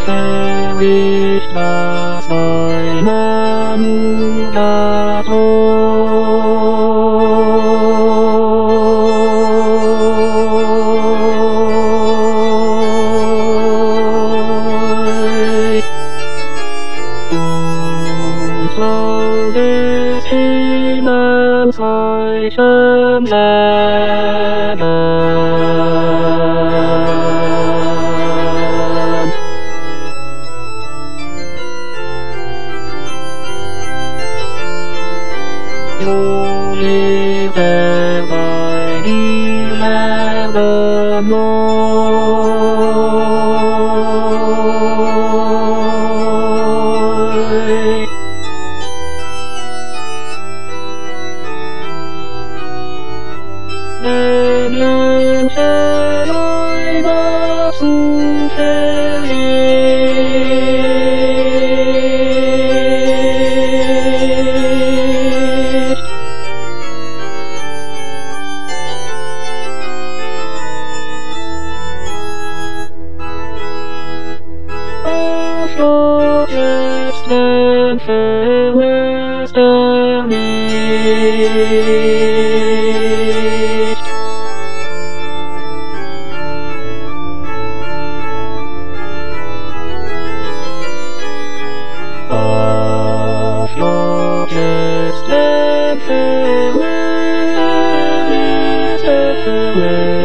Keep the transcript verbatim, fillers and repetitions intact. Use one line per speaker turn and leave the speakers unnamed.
perished thus by Namugato. So this human citations You live there by the eleven night. Then you shall I not soon perish. Of your just and fair western age. Of your just and fair western age.